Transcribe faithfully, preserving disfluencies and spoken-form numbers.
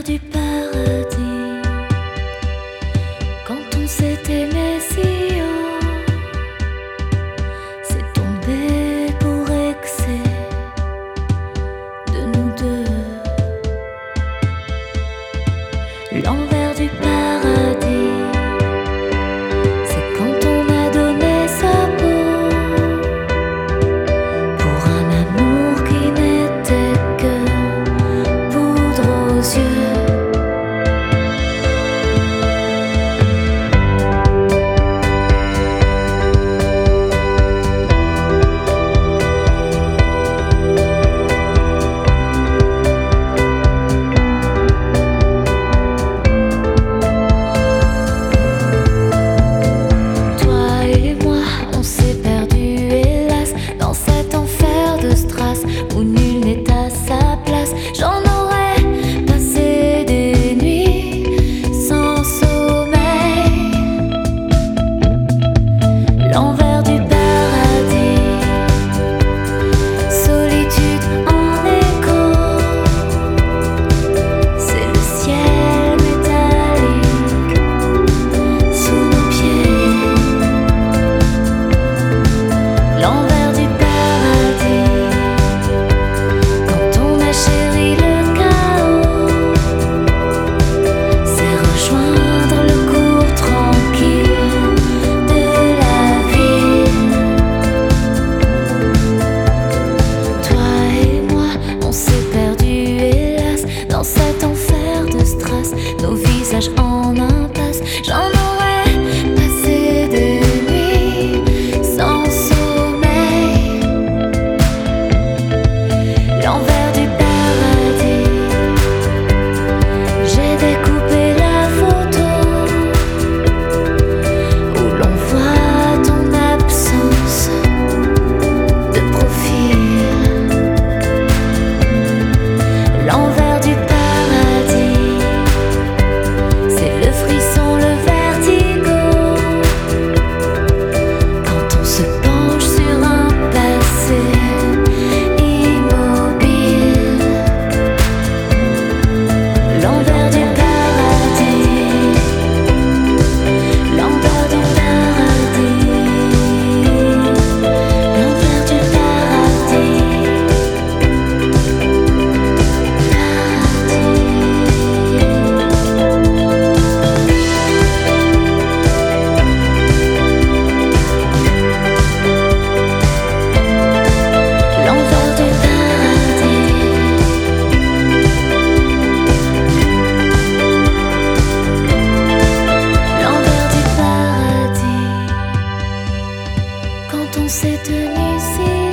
du paradis, quand on s'est aimé si haut, c'est tombé pour excès de nous deux. L'envers du paradis, c'est quand on a donné sa peau pour un amour qui n'était que poudre aux yeux. Où nul n'est à sa place, j'en aurais passé des nuits sans sommeil. L'envers du paradis, solitude en écho, c'est le ciel métallique sous nos pieds. L'envers du paradis, chéri, le chaos, c'est rejoindre le cours tranquille de la ville. Toi et moi, on s'est perdu, hélas, dans cet enfer de strass, nos visages en impasse. J'en aurais passé des nuits sans sommeil. L'envers du L'envers du paradis, c'est le frisson, le vertigo, quand on se penche sur un passé immobile. L'envers du paradis, l'envers du paradis, l'envers du paradis. Quand on s'est tenu si